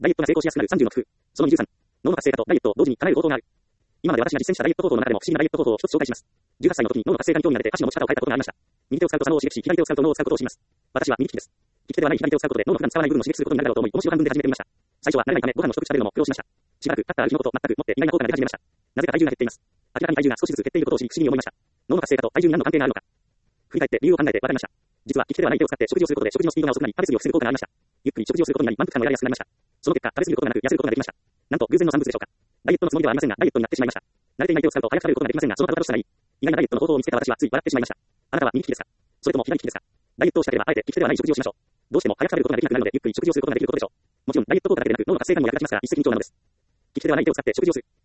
ダイエットが成功しやすくなる30の工夫。その23。脳の活性化とダイエットを同時に叶える方法がある。今まで私が実践したダイエット方法の中でも不思議なダイエット方法を一つ紹介します。18歳の時に脳の活性化に興味が出て箸の持ち方を変えたことがありました。右手を使うと左脳を刺激し、左手を使うと脳を使うことをします。私は右利きです。利き手ではない左手を使うことで脳の普段使わない部分を刺激することになるだろうと思い、面白半分で始めてみました。最初は慣れないためご飯の一口食べるのも苦労しました。しばらく経ったらある日のこと、全くもって意外な効果が出始めました。なぜか体重が減っています。明らかに体重が少しずつ減っていることを知り、不思議に思いました。脳の活性化と体重に何の関係があるのか。振り返って理由を考えて分かりました。実は利き手ではない手を使って食事をすることで食事のスピードが遅くなり、食べ過ぎを防ぐ効果がありました。ゆっくり食事をすることになり満腹感も得られやすくなりました。その結果、食べ過ぎることがなく痩せることができました。なんと偶然の産物でしょうか。ダイエットのつもりではありませんが、ダイエットになってしまいました。慣れていない手を使うと早く食べることができませんが、そのたどたどしさがいい。意外なダイエットの方法を見つけた私はつい笑ってしまいました。あなたは右利きですか？それとも左利きですか？ダイエットをしたければあえて利き手ではない食事をしましょう。どうしても早く食べることができなくなるので、ゆっくり食事をすることができることでしょう。もちろんダイエット効果だけでなく脳の活性化にも役立ちますから、一石二鳥なのです。利き手ではない手を使って食事をする。